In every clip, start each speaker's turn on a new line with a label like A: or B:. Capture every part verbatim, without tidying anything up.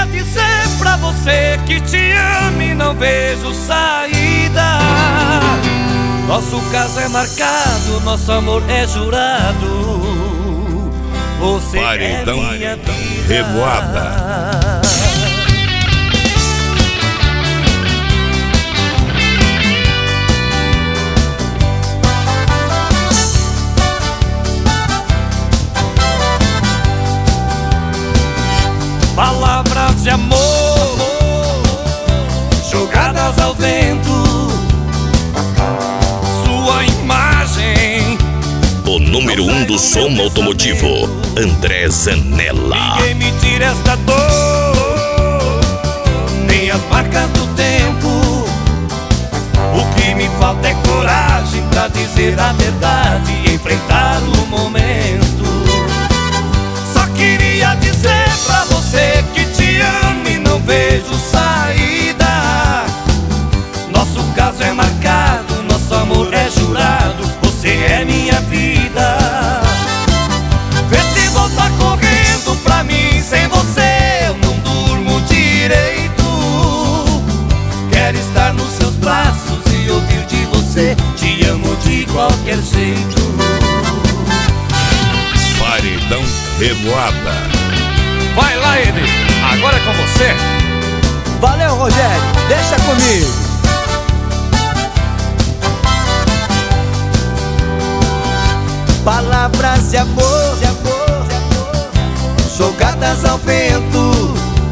A: dizer pra você que te amo e não vejo saída. Nosso caso é marcado, nosso amor é jurado. Você
B: Paredão
A: é minha vida.
B: Revoada.
A: Palavras de amor jogadas ao vento. Sua imagem,
B: O número um do som automotivo, André Zanella.
A: ninguém me tira esta dor, nem as marcas do tempo. O que me falta é coragem pra dizer a verdade e enfrentar o momento. Só queria dizer pra você que te amo e não vejo saída. Nosso caso é marcado, nosso amor é jurado. Você é minha vida. Vê se volta correndo pra mim. Sem você eu não durmo direito. Quero estar nos seus braços e ouvir de você: te amo de qualquer jeito.
B: Paredão Revoada.
A: Vai lá, Eder, agora é com você.
C: Valeu, Rogério, deixa comigo. Palavras de amor, de amor, de amor, jogadas ao vento.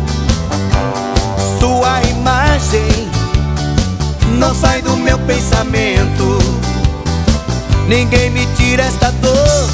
C: Sua imagem não sai do meu pensamento. Ninguém me tira esta dor,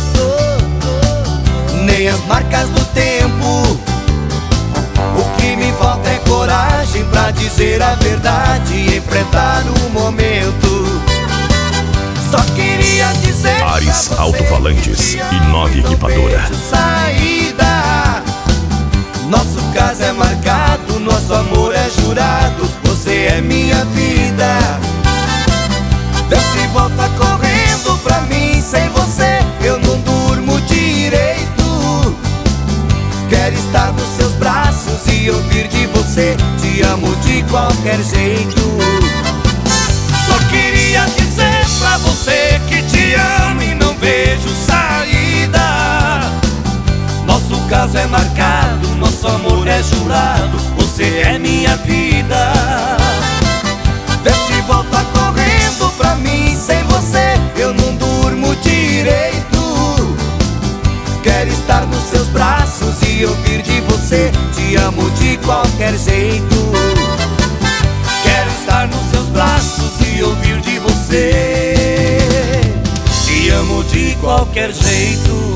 C: nem as marcas do tempo. O que me falta é coragem pra dizer a verdade e enfrentar o momento. Só queria dizer
B: Ares
C: pra você
B: Alto-Falantes
C: que te
B: e
C: amo
B: Nove
C: e não
B: Equipadora.
C: vejo saída. Nosso caso é marcado, nosso amor é jurado. Você é minha vida. Vê se volta correndo pra mim. Sem você eu não durmo direito. Quero estar nos seus braços e ouvir de você: te amo de qualquer jeito.
A: Só queria dizer pra você que te amo e não vejo saída. Nosso caso é marcado, nosso amor é jurado. Você é minha vida.
C: Vê se volta correndo pra mim. Sem você eu não durmo direito. Quero estar nos seus braços e ouvir de você: te amo de qualquer jeito.
A: Quero estar nos seus braços e ouvir de você: te amo de qualquer jeito.